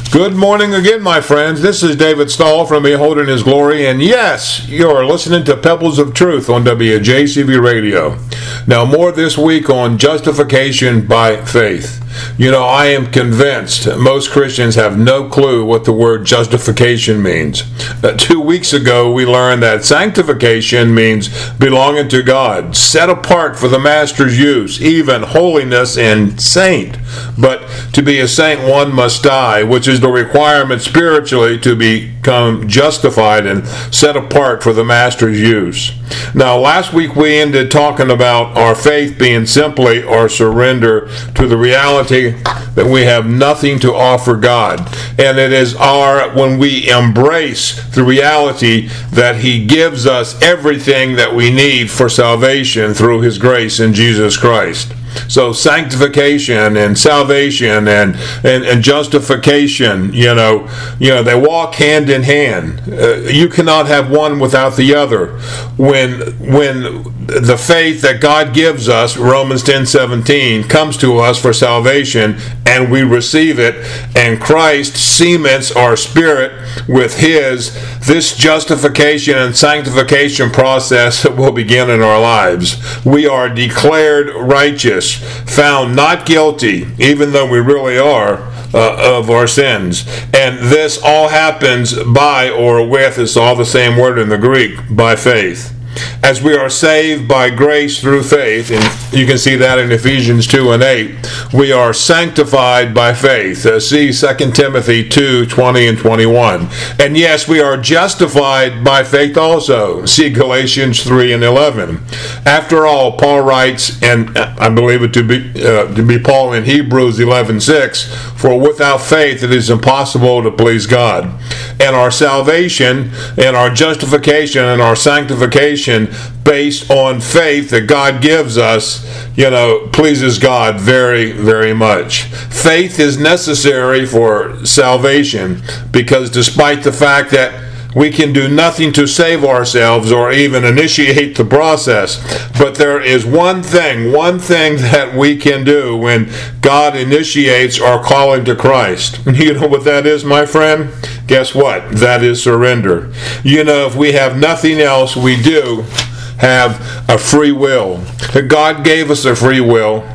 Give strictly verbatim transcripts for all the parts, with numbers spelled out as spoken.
Good morning again, my friends. This is David Stahl from Beholding His Glory, and yes, you're listening to Pebbles of Truth on W J C V Radio. Now, more this week on justification by faith. You know, I am convinced most Christians have no clue what the word justification means. Uh, two weeks ago, we learned that sanctification means belonging to God, set apart for the Master's use, even holiness and saint. But to be a saint, one must die, which is the requirement spiritually to become justified and set apart for the Master's use. Now, last week we ended talking about our faith being simply our surrender to the reality that we have nothing to offer God. And it is our, when we embrace the reality that He gives us everything that we need for salvation through His grace in Jesus Christ. So sanctification and salvation and, and, and justification, you know, you know, they walk hand in hand. Uh, you cannot have one without the other. When when the faith that God gives us, Romans ten seventeen, comes to us for salvation and we receive it, and Christ cements our spirit with His, this justification and sanctification process will begin in our lives. We are declared righteous, found not guilty, even though we really are, uh, of our sins. And this all happens by or with, it's all the same word in the Greek, by faith. As we are saved by grace through faith, and you can see that in Ephesians two and eight, we are sanctified by faith. Uh, see Second Timothy two, twenty and twenty-one. And yes, we are justified by faith also. See Galatians three and eleven. After all, Paul writes, and I believe it to be uh, to be Paul in Hebrews eleven six, for without faith it is impossible to please God. And our salvation and our justification and our sanctification based on faith that God gives us, you know, pleases God very, very much. Faith is necessary for salvation because despite the fact that we can do nothing to save ourselves or even initiate the process, but there is one thing, one thing that we can do when God initiates our calling to Christ. You know what that is, my friend? Guess what? That is surrender. You know, if we have nothing else, we do have a free will. God gave us a free will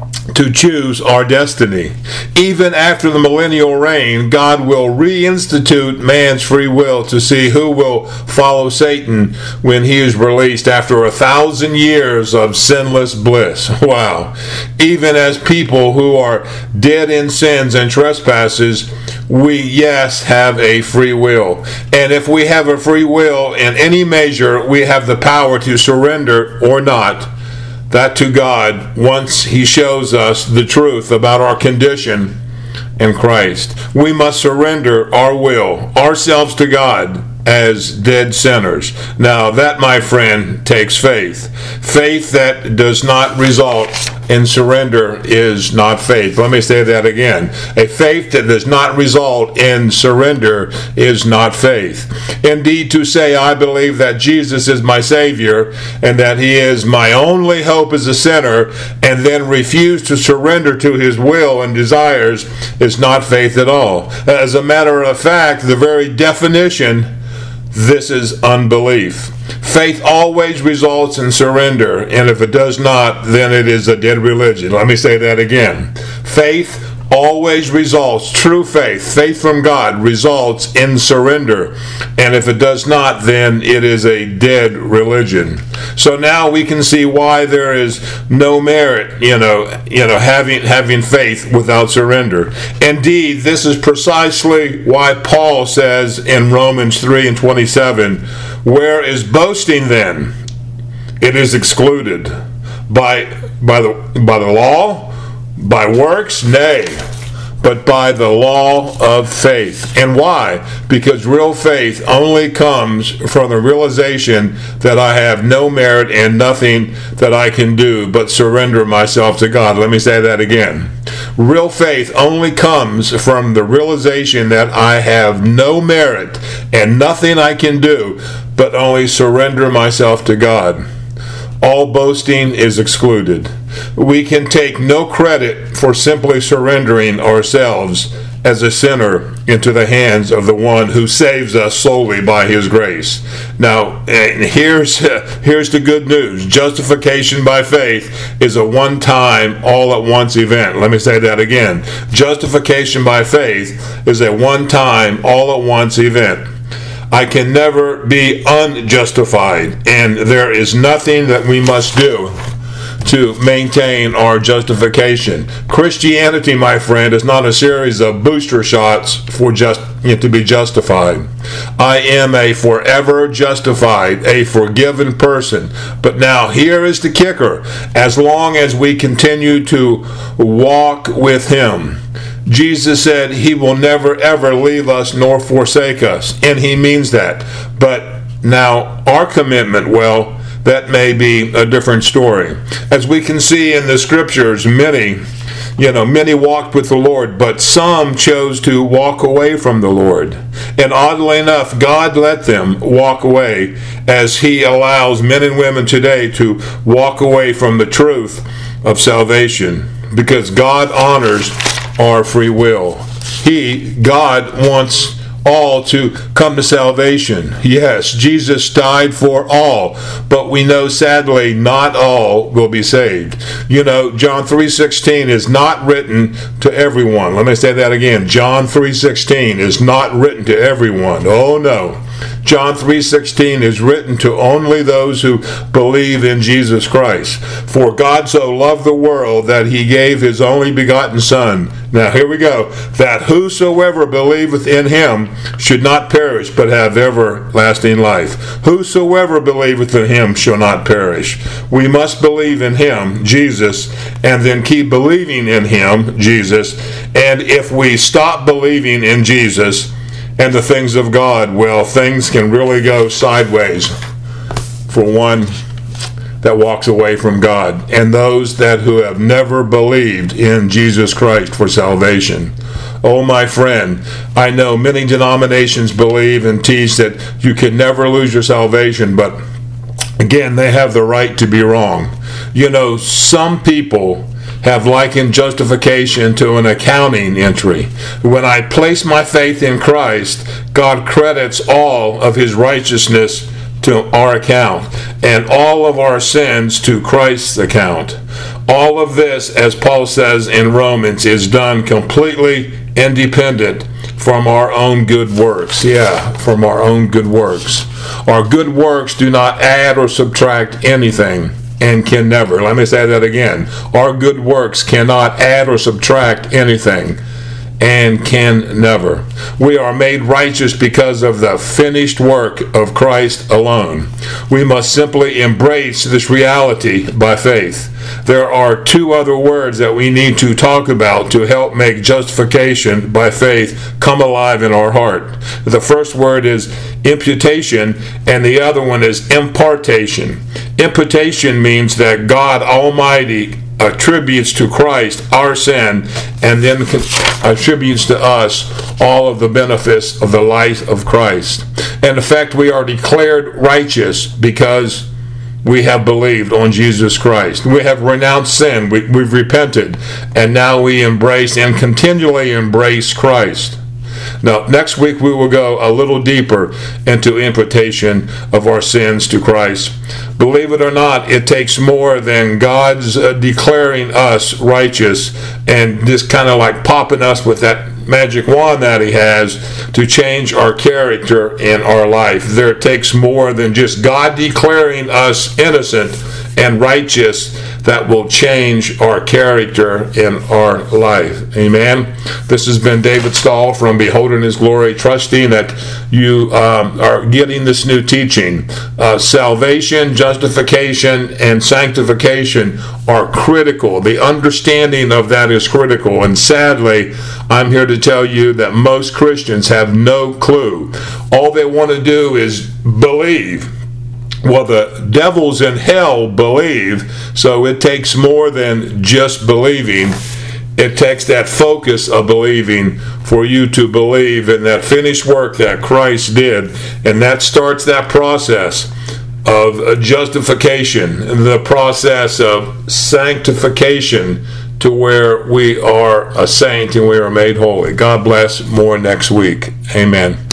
to choose our destiny. Even after the millennial reign, God will reinstitute man's free will to see who will follow Satan when he is released after a thousand years of sinless bliss. Wow. Even as people who are dead in sins and trespasses, we, yes, have a free will. And if we have a free will in any measure, we have the power to surrender or not that to God once He shows us the truth about our condition in Christ. We must surrender our will, ourselves to God as dead sinners. Now that, my friend, takes faith. Faith that does not result in surrender is not faith. Let me say that again. A faith that does not result in surrender is not faith. Indeed, to say, I believe that Jesus is my Savior and that He is my only hope as a sinner, and then refuse to surrender to His will and desires is not faith at all. As a matter of fact, the very definition, this is unbelief. Faith always results in surrender, and if it does not, then it is a dead religion. Let me say that again. Faith always results, true faith, faith from God, results in surrender. And if it does not, then it is a dead religion. So now we can see why there is no merit, you know, you know, having having faith without surrender. Indeed, this is precisely why Paul says in Romans three and twenty-seven, where is boasting then? It is excluded. By by the by the law? By works? Nay, but by the law of faith. And why? Because real faith only comes from the realization that I have no merit and nothing that I can do but surrender myself to God. Let me say that again. Real faith only comes from the realization that I have no merit and nothing I can do but only surrender myself to God. All boasting is excluded. We can take no credit for simply surrendering ourselves as a sinner into the hands of the one who saves us solely by his grace. Now, here's here's the good news. Justification by faith is a one-time, all-at-once event. Let me say that again. Justification by faith is a one-time, all-at-once event. I can never be unjustified, and there is nothing that we must do to maintain our justification. Christianity, my friend, is not a series of booster shots for just you know, to be justified. I am a forever justified, a forgiven person. But now here is the kicker. As long as we continue to walk with him, Jesus said he will never ever leave us nor forsake us, and he means that. But now our commitment, well, that may be a different story. As we can see in the scriptures, many, you know, many walked with the Lord, but some chose to walk away from the Lord. And oddly enough, God let them walk away, as he allows men and women today to walk away from the truth of salvation, because God honors our free will. He, God, wants all to come to salvation. Yes, Jesus died for all, but we know sadly not all will be saved. You know, John three sixteen is not written to everyone. Let me say that again. John three sixteen is not written to everyone. Oh no. John three sixteen is written to only those who believe in Jesus Christ. For God so loved the world that he gave his only begotten Son. Now here we go. That whosoever believeth in him should not perish, but have everlasting life. Whosoever believeth in him shall not perish. We must believe in him, Jesus, and then keep believing in him, Jesus. And if we stop believing in Jesus and the things of God, well, things can really go sideways for one that walks away from God, and those that who have never believed in Jesus Christ for salvation. Oh, my friend, I know many denominations believe and teach that you can never lose your salvation, but again, they have the right to be wrong. You know, some people have likened justification to an accounting entry. When I place my faith in Christ, God credits all of his righteousness to our account, and all of our sins to Christ's account. All of this, as Paul says in Romans, is done completely independent from our own good works. Yeah, from our own good works. Our good works do not add or subtract anything, and can never. Let me say that again. Our good works cannot add or subtract anything, and can never. We are made righteous because of the finished work of Christ alone. We must simply embrace this reality by faith. There are two other words that we need to talk about to help make justification by faith come alive in our heart. The first word is imputation, and the other one is impartation. Imputation means that God Almighty attributes to Christ our sin, and then attributes to us all of the benefits of the life of Christ. And in fact, we are declared righteous because we have believed on Jesus Christ. We have renounced sin. We, we've repented, and now we embrace and continually embrace Christ. Now, next week we will go a little deeper into imputation of our sins to Christ. Believe it or not, it takes more than God's uh, declaring us righteous and just kind of like popping us with that magic wand that he has to change our character in our life. There takes more than just God declaring us innocent and righteous that will change our character in our life. Amen. This has been David Stahl from Beholding His Glory, trusting that you um, are getting this new teaching. Uh, salvation, justification, and sanctification are critical. The understanding of that is critical. And sadly, I'm here to tell you that most Christians have no clue. All they want to do is believe. Well, the devils in hell believe, so it takes more than just believing. It takes that focus of believing for you to believe in that finished work that Christ did, and that starts that process of justification, the process of sanctification to where we are a saint and we are made holy. God bless. More next week. Amen.